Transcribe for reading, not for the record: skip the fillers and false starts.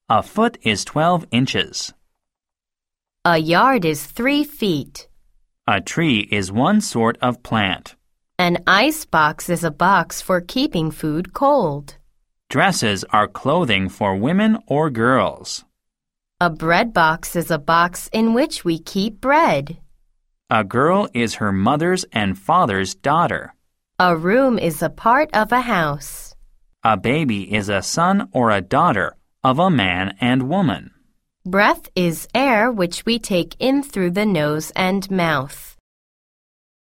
A foot is 12 inches. A yard is 3 feet. A tree is one sort of plant. An ice box is a box for keeping food cold. Dresses are clothing for women or girls. A bread box is a box in which we keep bread. A girl is her mother's and father's daughter. A room is a part of a house. A baby is a son or a daughter of a man and woman. Breath is air which we take in through the nose and mouth.